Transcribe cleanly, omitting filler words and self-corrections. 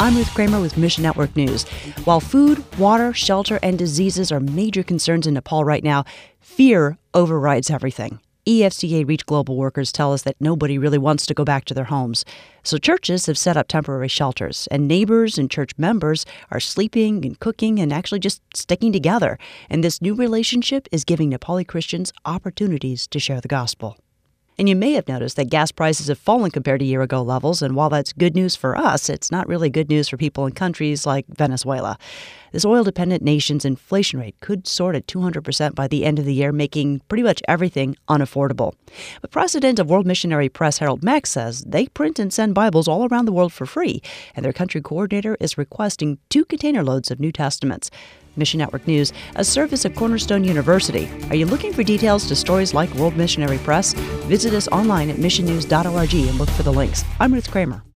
I'm Ruth Kramer with Mission Network News. While food, water, shelter, and diseases are major concerns in Nepal right now, fear overrides everything. EFCA Reach Global workers tell us that nobody really wants to go back to their homes. So churches have set up temporary shelters, and neighbors and church members are sleeping and cooking and actually just sticking together. And this new relationship is giving Nepali Christians opportunities to share the gospel. And you may have noticed that gas prices have fallen compared to year-ago levels, and while that's good news for us, it's not really good news for people in countries like Venezuela. This oil-dependent nation's inflation rate could soar to 200% by the end of the year, making pretty much everything unaffordable. But President of World Missionary Press Harold Meck says they print and send Bibles all around the world for free, and their country coordinator is requesting 2 container loads of New Testaments. Mission Network News, a service of Cornerstone University. Are you looking for details to stories like World Missionary Press? Visit us online at missionnews.org and look for the links. I'm Ruth Kramer.